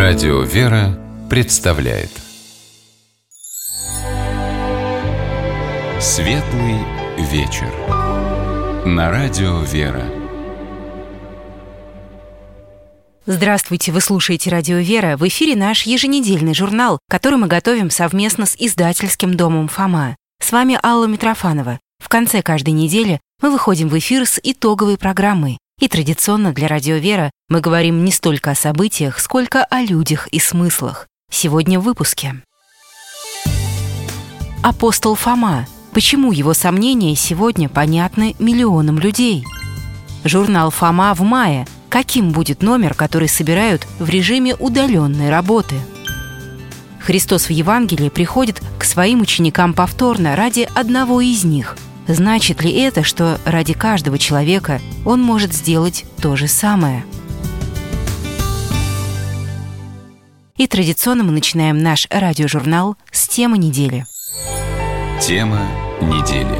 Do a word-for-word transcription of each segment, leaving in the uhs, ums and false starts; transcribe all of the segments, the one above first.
Радио «Вера» представляет Светлый вечер на Радио «Вера». Здравствуйте, вы слушаете Радио «Вера». В эфире наш еженедельный журнал, который мы готовим совместно с издательским домом «Фома». С вами Алла Митрофанова. В конце каждой недели мы выходим в эфир с итоговой программой. И традиционно для Радио «Вера» мы говорим не столько о событиях, сколько о людях и смыслах. Сегодня в выпуске. Апостол Фома. Почему его сомнения сегодня понятны миллионам людей? Журнал «Фома» в мае. Каким будет номер, который собирают в режиме удаленной работы? Христос в Евангелии приходит к своим ученикам повторно ради одного из них. Значит ли это, что ради каждого человека он может сделать то же самое? И традиционно мы начинаем наш радиожурнал с темы недели. Тема недели.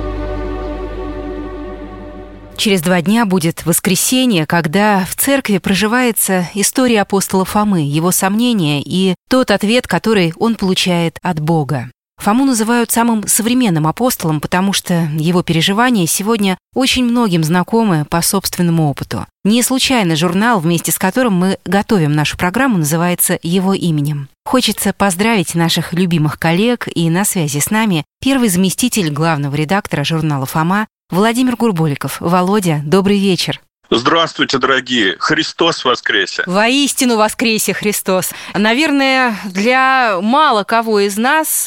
Через два дня будет воскресенье, когда в церкви проживается история апостола Фомы, его сомнения и тот ответ, который он получает от Бога. Фому называют самым современным апостолом, потому что его переживания сегодня очень многим знакомы по собственному опыту. Не случайно журнал, вместе с которым мы готовим нашу программу, называется его именем. Хочется поздравить наших любимых коллег, и на связи с нами первый заместитель главного редактора журнала «Фома» Владимир Гурболиков. Володя, добрый вечер. Здравствуйте, дорогие! Христос воскресе! Воистину воскресе Христос! Наверное, для мало кого из нас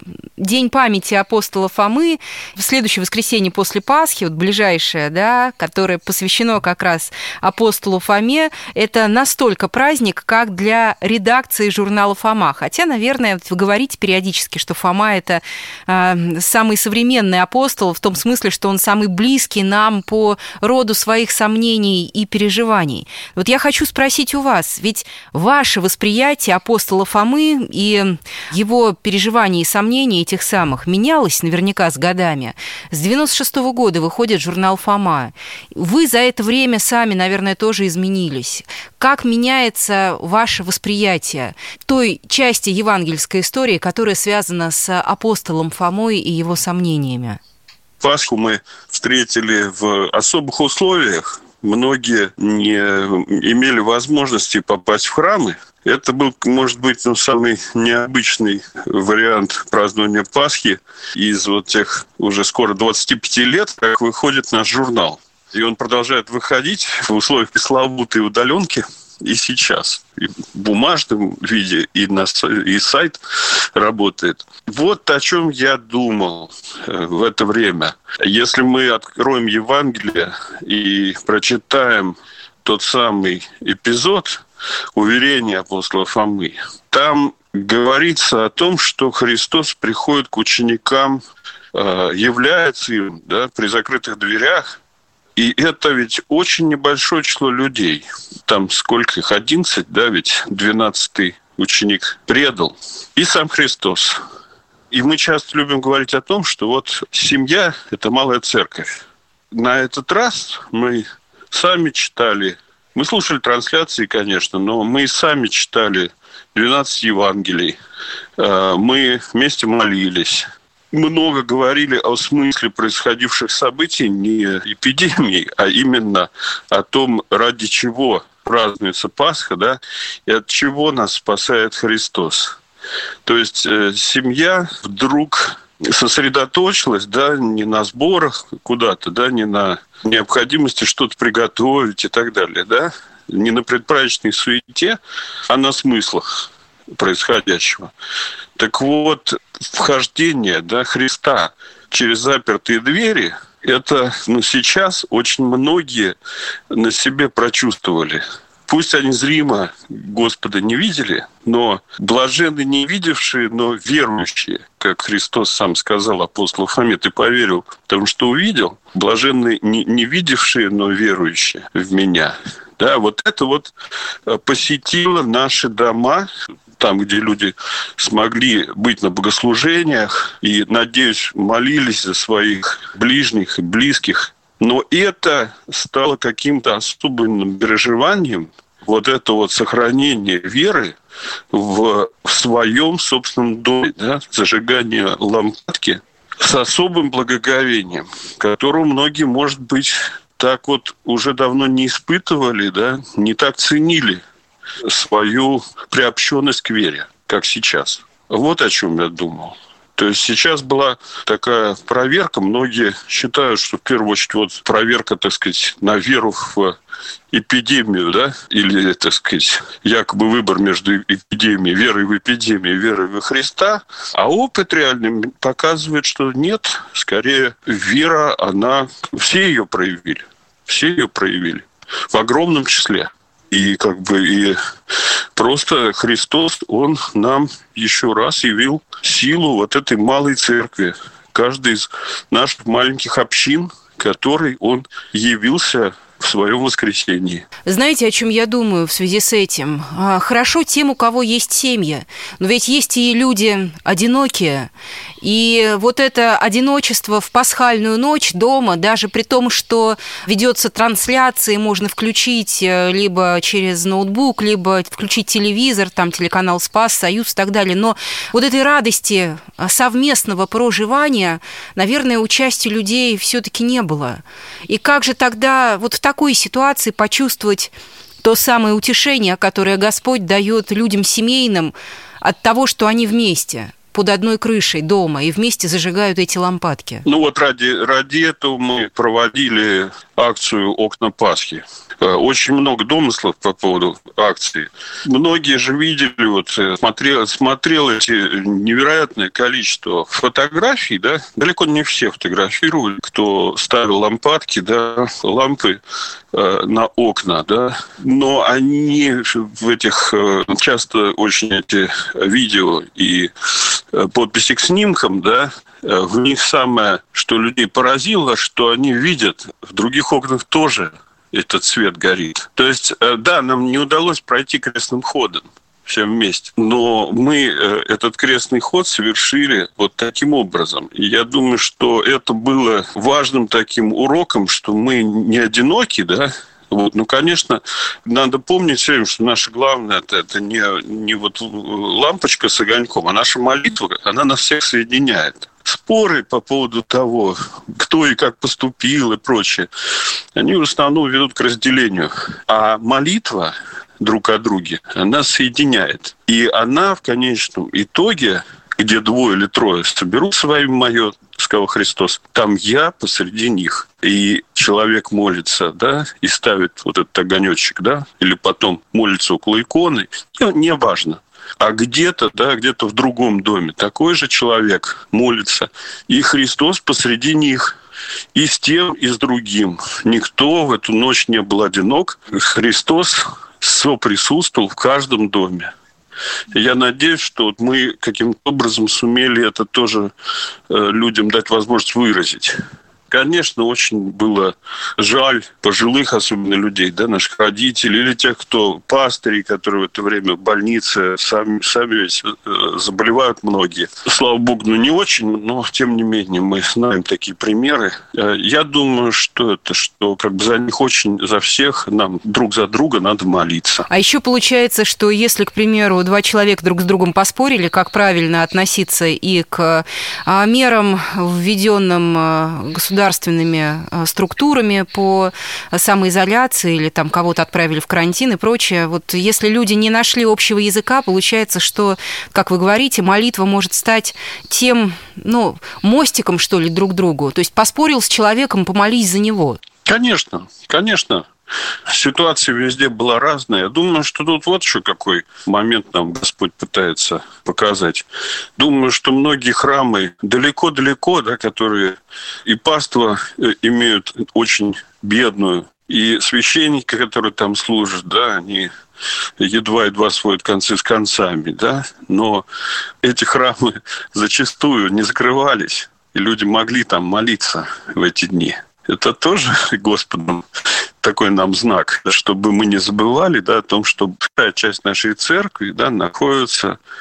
День памяти апостола Фомы в следующее воскресенье после Пасхи, вот ближайшее, да, которое посвящено как раз апостолу Фоме, это настолько праздник, как для редакции журнала «Фома». Хотя, наверное, вы говорите периодически, что Фома – это э, самый современный апостол, в том смысле, что он самый близкий нам по роду своих сомнений и переживаний. Вот я хочу спросить у вас, ведь ваше восприятие апостола Фомы и его переживаний и сомнений этих самых менялось наверняка с годами. С девяносто шестого года выходит журнал «Фома». Вы за это время сами, наверное, тоже изменились. Как меняется ваше восприятие той части евангельской истории, которая связана с апостолом Фомой и его сомнениями? Пасху мы встретили в особых условиях. Многие не имели возможности попасть в храмы. Это был, может быть, ну, самый необычный вариант празднования Пасхи из вот тех уже скоро двадцати пяти лет, как выходит наш журнал. И он продолжает выходить в условиях пресловутой удаленки и сейчас. И в бумажном виде, и, на, и сайт работает. Вот о чем я думал в это время. Если мы откроем Евангелие и прочитаем тот самый эпизод уверения апостола Фомы, там говорится о том, что Христос приходит к ученикам, является им, да, при закрытых дверях. И это ведь очень небольшое число людей. Там сколько их? одиннадцать, да, ведь двенадцатый ученик предал. И сам Христос. И мы часто любим говорить о том, что вот семья – это малая церковь. На этот раз мы сами читали, мы слушали трансляции, конечно, но мы сами читали двенадцать Евангелий. Мы вместе молились. Много говорили о смысле происходивших событий, не эпидемии, а именно о том, ради чего празднуется Пасха, да, и от чего нас спасает Христос. То есть э, семья вдруг сосредоточилась, да, не на сборах куда-то, да, не на необходимости что-то приготовить и так далее, да, не на предпраздничной суете, а на смыслах происходящего. Так вот, вхождение, да, Христа через запертые двери, это, ну, сейчас очень многие на себе прочувствовали. Пусть они зримо Господа не видели, но блаженны не видевшие, но верующие, как Христос сам сказал апостолу Фоме: ты поверил, потому что увидел. Блаженны не, не видевшие, но верующие в меня. Да, вот это вот посетило наши дома, там, где люди смогли быть на богослужениях и, надеюсь, молились за своих ближних и близких. Но это стало каким-то особенным переживанием вот это вот сохранение веры в своем собственном доме, да, зажигание лампадки с особым благоговением, которого многие, может быть, так вот уже давно не испытывали, да, не так ценили свою приобщенность к вере, как сейчас. Вот о чем я думал. То есть сейчас была такая проверка. Многие считают, что в первую очередь вот проверка, так сказать, на веру в эпидемию, да, или, так сказать, якобы выбор между эпидемией, верой в эпидемию и верой во Христа. А опыт реальный показывает, что нет, скорее вера, она... Все ее проявили. Все ее проявили. В огромном числе. И как бы и просто Христос, Он нам еще раз явил силу вот этой малой церкви. Каждый из наших маленьких общин, которой Он явился в своем воскресении. Знаете, о чем я думаю в связи с этим? Хорошо тем, у кого есть семьи, но ведь есть и люди одинокие. И вот это одиночество в пасхальную ночь дома, даже при том, что ведется трансляция, можно включить либо через ноутбук, либо включить телевизор, там телеканал «Спас», «Союз» и так далее. Но вот этой радости совместного проживания, наверное, у части людей все-таки не было. И как же тогда вот в такой ситуации почувствовать то самое утешение, которое Господь дает людям семейным от того, что они вместе под одной крышей дома и вместе зажигают эти лампадки? Ну вот ради, ради этого мы проводили акцию «Окна Пасхи». Очень много домыслов по поводу акции. Многие же видели, вот, смотрел, смотрел эти невероятное количество фотографий, да, далеко не все фотографировали, кто ставил лампадки, да, лампы э, на окна, да, но они в этих, э, часто очень эти видео и э, подписи к снимкам, да, в них самое, что людей поразило, что они видят в других окнах тоже этот свет горит. То есть, да, нам не удалось пройти крестным ходом всем вместе, но мы этот крестный ход совершили вот таким образом. И я думаю, что это было важным таким уроком, что мы не одиноки, да. Вот. Ну, конечно, надо помнить все время, что наше главное это, это не, не вот лампочка с огоньком, а наша молитва, она нас всех соединяет. Споры по поводу того, кто и как поступил и прочее, они в основном ведут к разделению. А молитва друг о друге, она соединяет. И она в конечном итоге, где двое или трое соберут своим мое, сказал Христос, там я посреди них. И человек молится, да, и ставит вот этот огонечек, да, или потом молится около иконы, не важно. А где-то, да, где-то в другом доме такой же человек молится, и Христос посреди них. И с тем, и с другим. Никто в эту ночь не был одинок. Христос соприсутствовал в каждом доме. Я надеюсь, что мы каким-то образом сумели это тоже людям дать возможность выразить. Конечно, очень было жаль пожилых, особенно людей, да, наших родителей, или тех, кто пастыри, которые в это время в больнице, сами, сами ведь заболевают многие. Слава богу, ну не очень, но тем не менее мы знаем такие примеры. Я думаю, что это, что как бы за них очень, за всех нам друг за друга надо молиться. А еще получается, что если, к примеру, два человека друг с другом поспорили, как правильно относиться и к мерам, введенным государством, государственными структурами по самоизоляции или там кого-то отправили в карантин и прочее. Вот если люди не нашли общего языка, получается, что, как вы говорите, молитва может стать тем, ну, мостиком, что ли, друг к другу. То есть поспорил с человеком, помолись за него. Конечно, конечно. Ситуация везде была разная. Я думаю, что тут вот еще какой момент нам Господь пытается показать. Думаю, что многие храмы далеко-далеко, да, которые и паства имеют очень бедную, и священники, которые там служат, да, они едва-едва сводят концы с концами, да, но эти храмы зачастую не закрывались, и люди могли там молиться в эти дни. Это тоже Господом такой нам знак, чтобы мы не забывали, да, о том, что большая часть нашей церкви, да, находится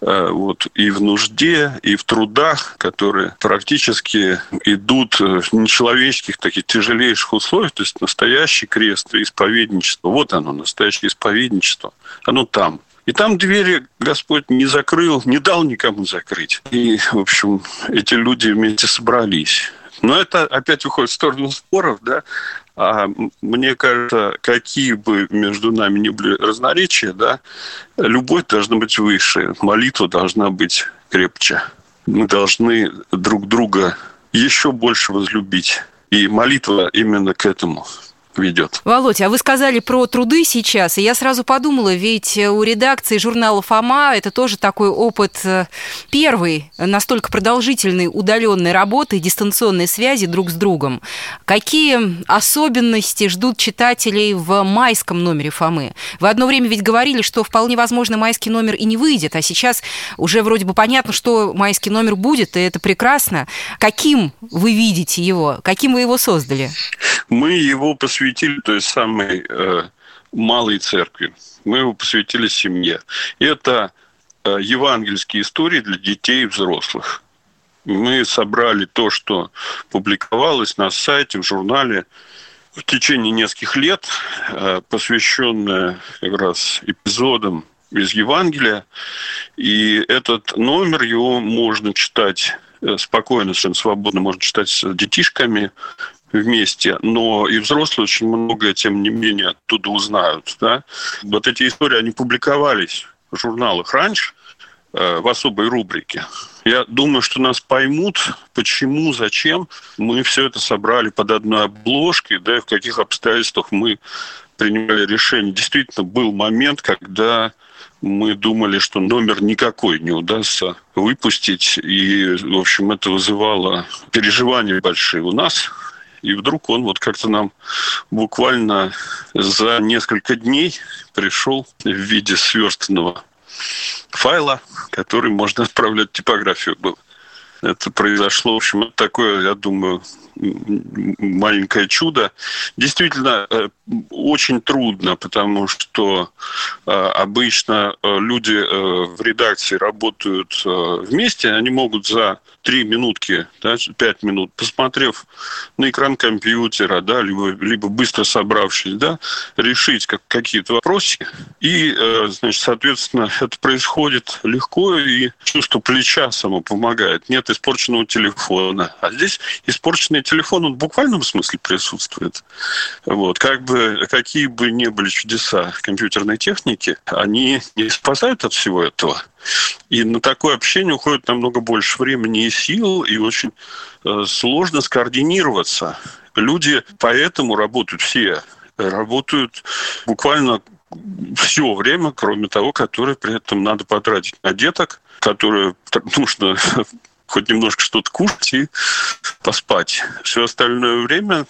вот, и в нужде, и в трудах, которые практически идут в нечеловеческих, таких тяжелейших условиях, то есть настоящий крест и исповедничество. Вот оно, настоящее исповедничество. Оно там. И там двери Господь не закрыл, не дал никому закрыть. И, в общем, эти люди вместе собрались. Но это опять уходит в сторону споров, да. А мне кажется, какие бы между нами ни были разноречия, да, любовь должна быть выше, молитва должна быть крепче. Мы должны друг друга еще больше возлюбить. И молитва именно к этому ведет. Володь, а вы сказали про труды сейчас, и я сразу подумала, ведь у редакции журнала «Фома» это тоже такой опыт первый, настолько продолжительной удаленной работы и дистанционной связи друг с другом. Какие особенности ждут читателей в майском номере «Фомы»? Вы одно время ведь говорили, что вполне возможно майский номер и не выйдет, а сейчас уже вроде бы понятно, что майский номер будет, и это прекрасно. Каким вы видите его? Каким вы его создали? Мы его посвятили той самой э, малой церкви. Мы его посвятили семье. Это э, евангельские истории для детей и взрослых. Мы собрали то, что публиковалось на сайте, в журнале в течение нескольких лет, э, посвященное как раз эпизодам из Евангелия. И этот номер, его можно читать спокойно, совершенно свободно, можно читать с детишками вместе, но и взрослые очень многое, тем не менее, оттуда узнают. Да? Вот эти истории, они публиковались в журналах раньше, э, в особой рубрике. Я думаю, что нас поймут, почему, зачем мы все это собрали под одной обложкой, да, и в каких обстоятельствах мы принимали решение. Действительно, был момент, когда мы думали, что номер никакой не удастся выпустить, и, в общем, это вызывало переживания большие у нас. И вдруг он вот как-то нам буквально за несколько дней пришел в виде сверстанного файла, который можно отправлять в типографию был. Это произошло, в общем, такое, я думаю, маленькое чудо. Действительно, очень трудно, потому что обычно люди в редакции работают вместе, они могут за три минутки, да, пять минут, посмотрев на экран компьютера, да, либо, либо быстро собравшись, да, решить как, какие-то вопросы. И, значит, соответственно, это происходит легко, и чувство плеча само помогает. Нет испорченного телефона. А здесь испорченный телефон, он в буквальном смысле присутствует. Вот. Как бы, какие бы ни были чудеса компьютерной техники, они не спасают от всего этого. И на такое общение уходит намного больше времени и сил, и очень э, сложно скоординироваться. Люди поэтому работают все, работают буквально все время, кроме того, которое при этом надо потратить на деток, которые нужно хоть немножко что-то кушать и поспать. Все остальное время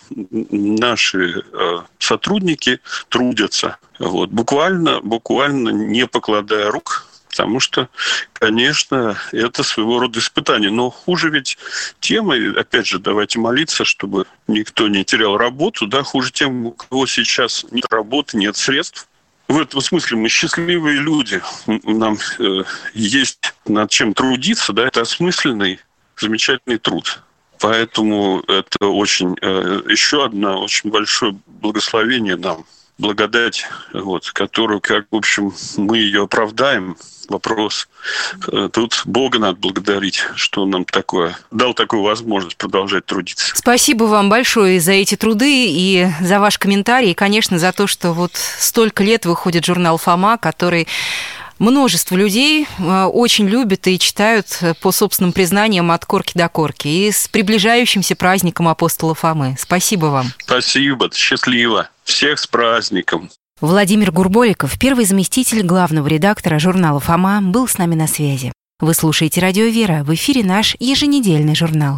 наши э, сотрудники трудятся, вот, буквально, буквально не покладая рук. Потому что, конечно, это своего рода испытание. Но хуже ведь тем, и опять же, давайте молиться, чтобы никто не терял работу, да, хуже тем, у кого сейчас нет работы, нет средств. В этом смысле мы счастливые люди. Нам э, есть над чем трудиться, да, это осмысленный, замечательный труд. Поэтому это очень, э, еще одно очень большое благословение нам, благодать, вот, которую, как, в общем, мы ее оправдаем. Вопрос. Тут Бога надо благодарить, что он нам такое дал такую возможность продолжать трудиться. Спасибо вам большое за эти труды и за ваш комментарий, и, конечно, за то, что вот столько лет выходит журнал «Фома», который множество людей очень любят и читают по собственным признаниям от корки до корки. И с приближающимся праздником апостола Фомы. Спасибо вам. Спасибо, счастливо. Всех с праздником. Владимир Гурболиков, первый заместитель главного редактора журнала «Фома», был с нами на связи. Вы слушаете «Радио Вера», в эфире наш еженедельный журнал.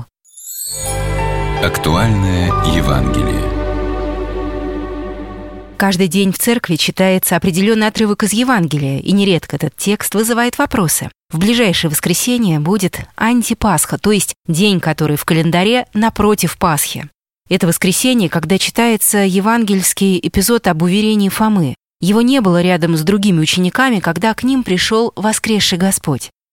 Актуальное Евангелие. Каждый день в церкви читается определенный отрывок из Евангелия, и нередко этот текст вызывает вопросы. В ближайшее воскресенье будет антипасха, то есть день, который в календаре напротив Пасхи. Это воскресенье, когда читается евангельский эпизод об уверении Фомы. Его не было рядом с другими учениками, когда к ним пришел воскресший Господь.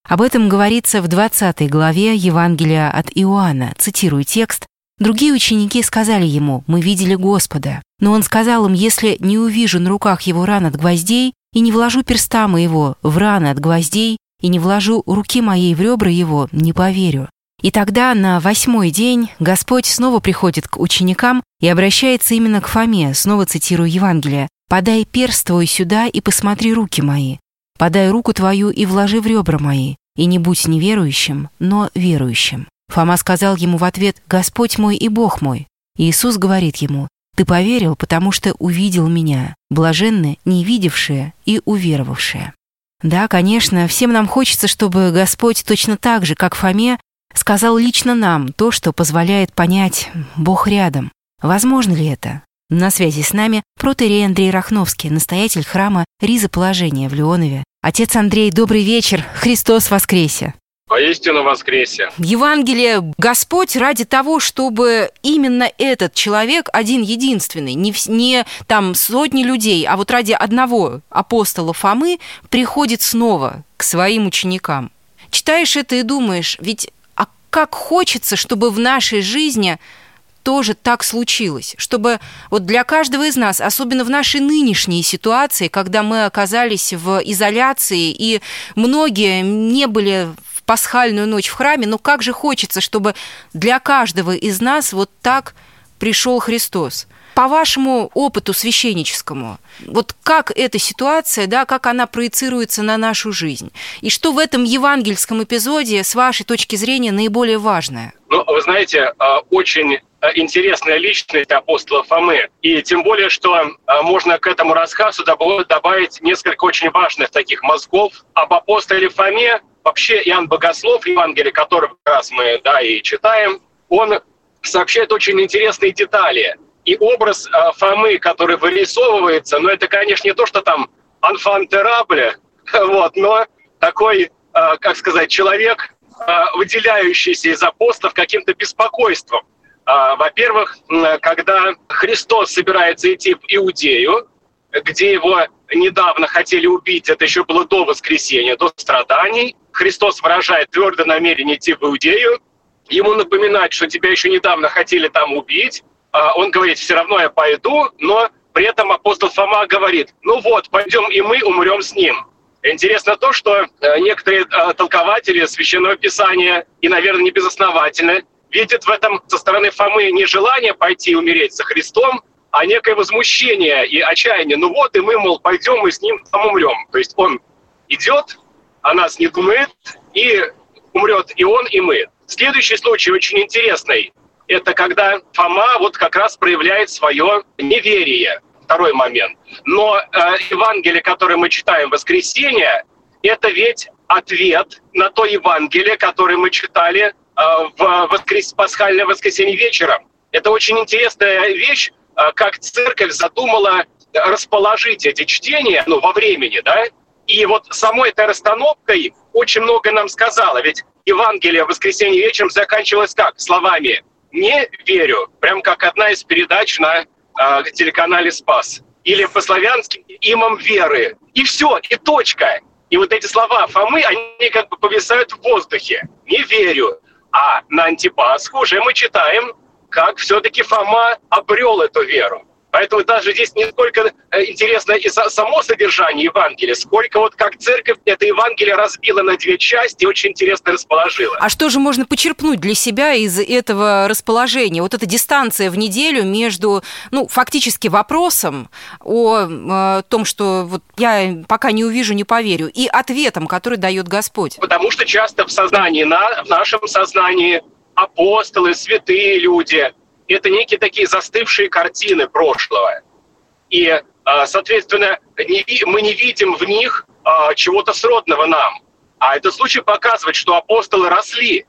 Об этом говорится в двадцатой главе Евангелия от Иоанна. Цитирую текст. «Другие ученики сказали ему: мы видели Господа. Но он сказал им: если не увижу на руках его ран от гвоздей, и не вложу перста моего в раны от гвоздей, и не вложу руки моей в ребра его, не поверю». И тогда на восьмой день Господь снова приходит к ученикам и обращается именно к Фоме, снова цитирую Евангелие: «Подай перст твой сюда и посмотри руки мои. Подай руку твою и вложи в ребра мои, и не будь неверующим, но верующим». Фома сказал ему в ответ: «Господь мой и Бог мой». И Иисус говорит ему: «Ты поверил, потому что увидел меня. Блаженны не видевшие и уверовавшие». Да, конечно, всем нам хочется, чтобы Господь точно так же, как Фоме, сказал лично нам то, что позволяет понять: Бог рядом. Возможно ли это? На связи с нами протоиерей Андрей Рахновский, настоятель храма Ризоположения в Леонове. Отец Андрей, добрый вечер. Христос воскресе! Воистину воскресе! В Евангелии Господь ради того, чтобы именно этот человек, один единственный, не, не там сотни людей, а вот ради одного апостола Фомы, приходит снова к своим ученикам. Читаешь это и думаешь, ведь а как хочется, чтобы в нашей жизни тоже так случилось, чтобы вот для каждого из нас, особенно в нашей нынешней ситуации, когда мы оказались в изоляции, и многие не были в пасхальную ночь в храме, но как же хочется, чтобы для каждого из нас вот так пришел Христос. По вашему опыту священническому, вот как эта ситуация, да, как она проецируется на нашу жизнь? И что в этом евангельском эпизоде, с вашей точки зрения, наиболее важное? Ну, вы знаете, очень интересная личность апостола Фомы. И тем более, что можно к этому рассказу добавить несколько очень важных таких мозгов. Об апостоле Фоме вообще Иоанн Богослов, в Евангелии, который как раз мы, да, и читаем, он сообщает очень интересные детали. И образ э, Фомы, который вырисовывается, ну, это, конечно, не то, что там «enfant terrible», вот, но такой, э, как сказать, человек, э, выделяющийся из апостолов каким-то беспокойством. Э, во-первых, э, когда Христос собирается идти в Иудею, где его недавно хотели убить, это еще было до воскресения, до страданий, Христос выражает твердое намерение идти в Иудею, ему напоминать, что тебя еще недавно хотели там убить. Он говорит: все равно я пойду, но при этом апостол Фома говорит: ну вот, пойдем и мы умрем с ним. Интересно то, что некоторые толкователи Священного Писания, и, наверное, не безосновательно, видят в этом со стороны Фомы не желание пойти и умереть со Христом, а некое возмущение и отчаяние. Ну вот, и мы, мол, пойдем и с ним там умрем. То есть он идет, о нас не думает, и умрет и он, и мы. Следующий случай очень интересный. Это когда Фома вот как раз проявляет свое неверие. Второй момент. Но э, Евангелие, которое мы читаем в воскресенье, это ведь ответ на то Евангелие, которое мы читали э, в воскрес... пасхальное воскресенье вечером. Это очень интересная вещь, э, как церковь задумала расположить эти чтения, ну, во времени, да? И вот самой этой расстановкой очень много нам сказала. Ведь Евангелие в воскресенье вечером заканчивалось как? Словами «не верю», прям как одна из передач на э, телеканале «Спас». Или по-славянски «имам веры». И все, и точка. И вот эти слова Фомы, они как бы повисают в воздухе. «Не верю». А на антипасху уже мы читаем, как все-таки Фома обрел эту веру. Поэтому даже здесь не сколько интересно и само содержание Евангелия, сколько вот как церковь это Евангелие разбила на две части и очень интересно расположила. А что же можно почерпнуть для себя из этого расположения? Вот эта дистанция в неделю между, ну, фактически вопросом о, о том, что вот я пока не увижу, не поверю, и ответом, который дает Господь. Потому что часто в сознании, на, в нашем сознании апостолы, святые люди – это некие такие застывшие картины прошлого. И, соответственно, мы не видим в них чего-то сродного нам. А этот случай показывает, что апостолы росли,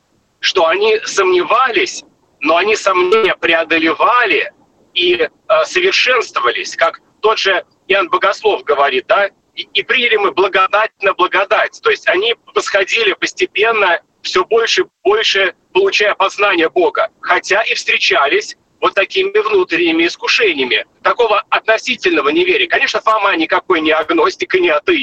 что они сомневались, но они сомнения преодолевали и совершенствовались. Как тот же Иоанн Богослов говорит, да, и приняли мы благодать на благодать. То есть они восходили постепенно, все больше и больше, получая познание Бога, хотя и встречались вот такими внутренними искушениями, такого относительного неверия. Конечно, Фома никакой не агностик и не атеист,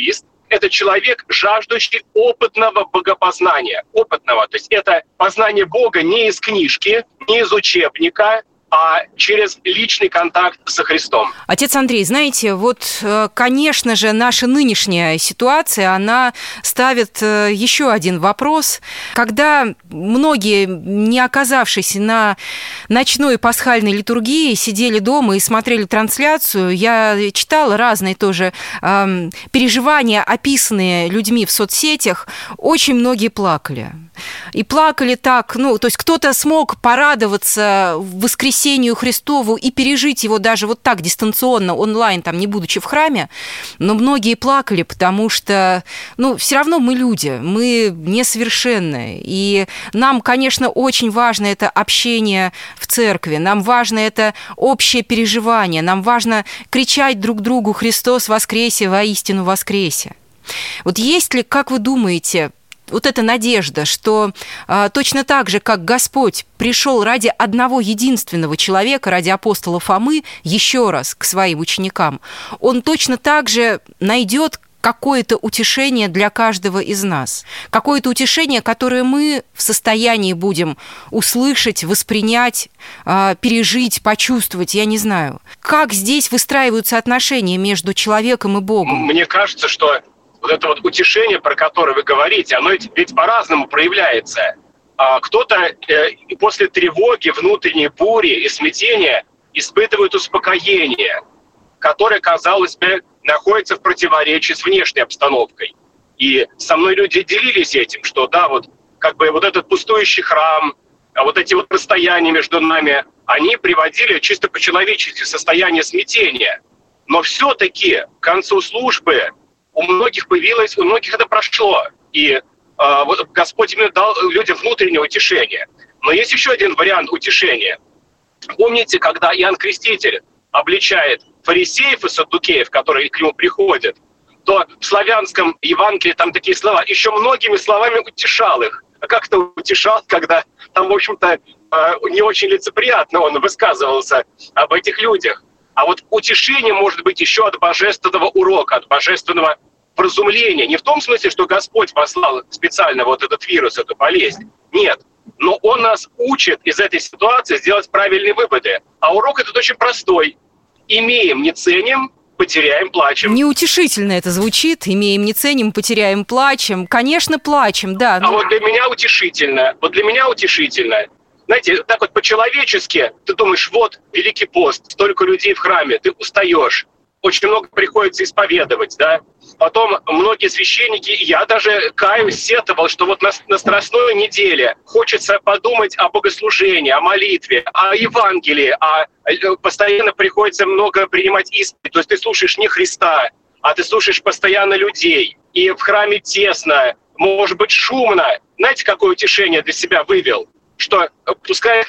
это человек, жаждущий опытного богопознания. Опытного. То есть это познание Бога не из книжки, не из учебника, а через личный контакт со Христом. Отец Андрей, знаете, вот, конечно же, наша нынешняя ситуация, она ставит еще один вопрос. Когда многие, не оказавшись на ночной пасхальной литургии, сидели дома и смотрели трансляцию, я читала разные тоже э, переживания, описанные людьми в соцсетях, очень многие плакали. И плакали так, ну, то есть кто-то смог порадоваться воскресению Христову и пережить его даже вот так дистанционно, онлайн, там, не будучи в храме, но многие плакали, потому что, ну, все равно мы люди, мы несовершенные, и нам, конечно, очень важно это общение в церкви, нам важно это общее переживание, нам важно кричать друг другу «Христос воскресе, воистину воскресе». Вот есть ли, как вы думаете, вот эта надежда, что а, точно так же, как Господь пришел ради одного единственного человека, ради апостола Фомы, еще раз к своим ученикам, Он точно так же найдет какое-то утешение для каждого из нас. Какое-то утешение, которое мы в состоянии будем услышать, воспринять, а, пережить, почувствовать, я не знаю. Как здесь выстраиваются отношения между человеком и Богом? Мне кажется, что вот это вот утешение, про которое вы говорите, оно ведь, ведь по-разному проявляется. А кто-то э, после тревоги, внутренней бури и смятения испытывает успокоение, которое, казалось бы, находится в противоречии с внешней обстановкой. И со мной люди делились этим, что да, вот как бы вот этот пустующий храм, вот эти вот расстояния между нами, они приводили чисто по-человечески в состояние смятения. Но все-таки к концу службы у многих появилось, у многих это прошло. И э, вот Господь именно дал людям внутреннее утешение. Но есть еще один вариант утешения. Помните, когда Иоанн Креститель обличает фарисеев и саддукеев, которые к нему приходят, то в славянском Евангелии там такие слова, еще многими словами утешал их. А как-то утешал, когда там, в общем-то, э, не очень лицеприятно он высказывался об этих людях. А вот утешение может быть еще от божественного урока, от божественного вразумления. Не в том смысле, что Господь послал специально вот этот вирус, эту болезнь. Нет. Но Он нас учит из этой ситуации сделать правильные выводы. А урок этот очень простой. Имеем, не ценим, потеряем, плачем. Неутешительно это звучит. Имеем, не ценим, потеряем, плачем. Конечно, плачем, да. Но... А вот для меня утешительно. Вот для меня утешительно. Знаете, так вот по-человечески ты думаешь, вот, Великий пост, столько людей в храме, ты устаешь, очень много приходится исповедовать, да. Потом многие священники, я даже каюсь, сетовал, что вот на, на Страстной неделе хочется подумать о богослужении, о молитве, о Евангелии, а постоянно приходится много принимать исповедь. То есть ты слушаешь не Христа, а ты слушаешь постоянно людей. И в храме тесно, может быть шумно. Знаете, какое утешение для себя вывел? Что пускай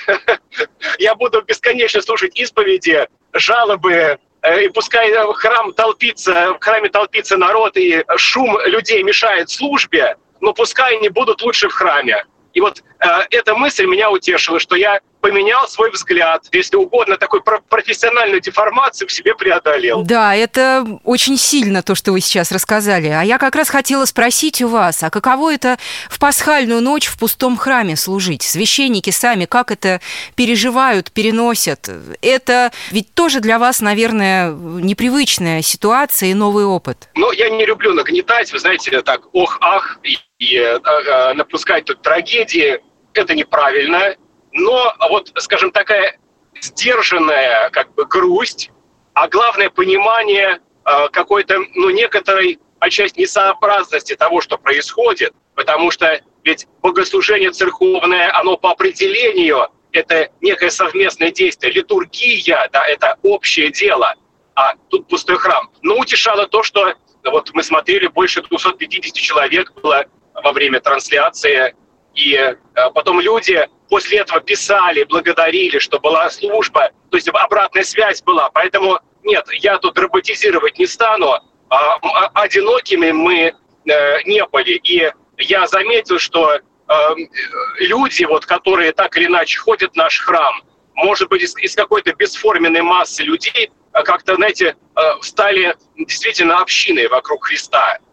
я буду бесконечно слушать исповеди, жалобы, и пускай храм толпится, в храме толпится народ, и шум людей мешает службе, но пускай они будут лучше в храме. И вот э, эта мысль меня утешила, что я поменял свой взгляд, если угодно, такую профессиональную деформацию в себе преодолел. Да, это очень сильно то, что вы сейчас рассказали. А я как раз хотела спросить у вас, а каково это в пасхальную ночь в пустом храме служить? Священники сами как это переживают, переносят? Это ведь тоже для вас, наверное, непривычная ситуация и новый опыт. Ну, я не люблю нагнетать, вы знаете, так ох-ах, и, и э, напускать тут трагедии. Это неправильно. Но вот, скажем, такая сдержанная как бы грусть, а главное понимание э, какой-то, ну, некоторой отчасти несообразности того, что происходит, потому что ведь богослужение церковное, оно по определению это некое совместное действие, литургия, да, это общее дело, а тут пустой храм. Но утешало то, что вот мы смотрели, больше двести пятьдесят человек было во время трансляции, и э, потом люди после этого писали, благодарили, что была служба, то есть обратная связь была. Поэтому нет, я тут драматизировать не стану. А, а, одинокими мы э, не были. И я заметил, что э, люди, вот, которые так или иначе ходят в наш храм, может быть, из, из какой-то бесформенной массы людей, как-то, знаете, э, стали действительно общиной вокруг Христа.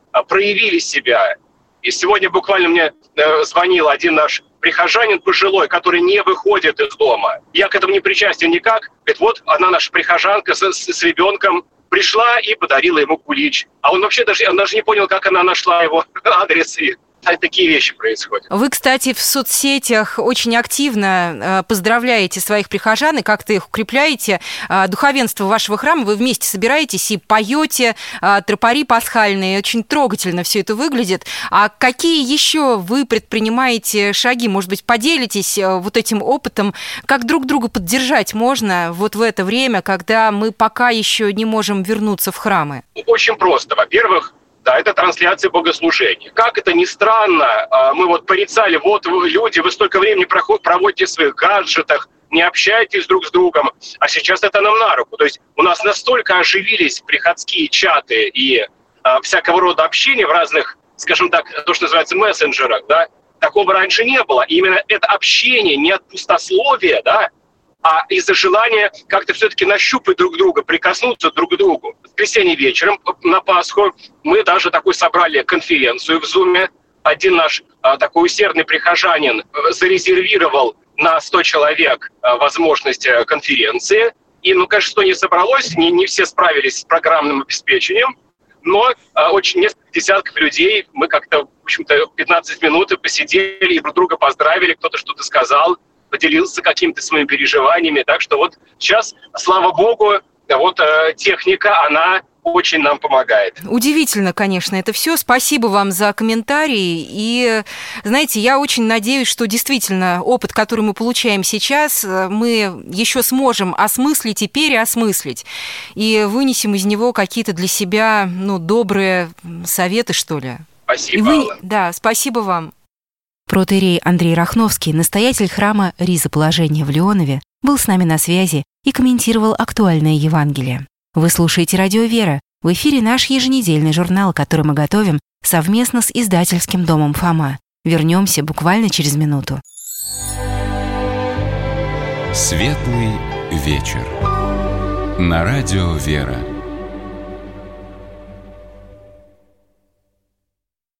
проявили себя. И сегодня буквально мне звонил один наш прихожанин пожилой, который не выходит из дома. Я к этому не причастен никак. Говорит, вот она, наша прихожанка с, с, с ребенком, пришла и подарила ему кулич. А он вообще даже, он даже не понял, как она нашла его адрес. И такие вещи происходят. Вы, кстати, в соцсетях очень активно поздравляете своих прихожан и как-то их укрепляете. Духовенство вашего храма, вы вместе собираетесь и поете тропари пасхальные. Очень трогательно все это выглядит. А какие еще вы предпринимаете шаги? Может быть, поделитесь вот этим опытом? Как друг друга поддержать можно вот в это время, когда мы пока еще не можем вернуться в храмы? Очень просто. Во-первых, да, это трансляция богослужения. Как это ни странно, мы вот порицали, вот люди, вы столько времени проводите в своих гаджетах, не общаетесь друг с другом, а сейчас это нам на руку. То есть у нас настолько оживились приходские чаты и а, всякого рода общения в разных, скажем так, то, что называется мессенджерах, да, такого раньше не было. И именно это общение не от пустословия, да, а из-за желания как-то все-таки нащупать друг друга, прикоснуться друг к другу. В воскресенье вечером на Пасху мы даже такой собрали конференцию в Зуме. Один наш а, такой усердный прихожанин зарезервировал на сто человек а, возможность а, конференции. И, ну, конечно, что не собралось, не, не все справились с программным обеспечением, но а, очень несколько десятков людей, мы как-то, в общем-то, пятнадцать минут посидели и друг друга поздравили, кто-то что-то сказал, поделился какими-то своими переживаниями. Так что вот сейчас, слава богу, вот э, техника, она очень нам помогает. Удивительно, конечно, это все. Спасибо вам за комментарии. И, знаете, я очень надеюсь, что действительно опыт, который мы получаем сейчас, мы еще сможем осмыслить и переосмыслить. И вынесем из него какие-то для себя, ну, добрые советы, что ли. Спасибо, и вы... Алла. Да, спасибо вам. Протоиерей Андрей Рахновский, настоятель храма Ризоположения в Леонове, был с нами на связи и комментировал актуальное Евангелие. Вы слушаете «Радио Вера». В эфире наш еженедельный журнал, который мы готовим совместно с издательским домом «Фома». Вернемся буквально через минуту. Светлый вечер. На радио «Вера».